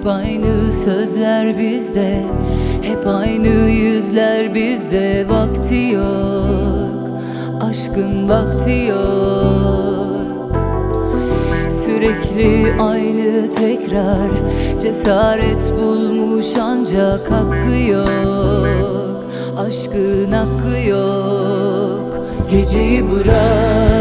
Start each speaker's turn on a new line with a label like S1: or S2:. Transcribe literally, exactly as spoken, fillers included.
S1: Hep aynı sözler bizde, hep aynı yüzler bizde. Vakti yok, aşkın vakti yok. Sürekli aynı tekrar, cesaret bulmuş ancak hakkı yok. Aşkın hakkı yok. Geceyi bırak,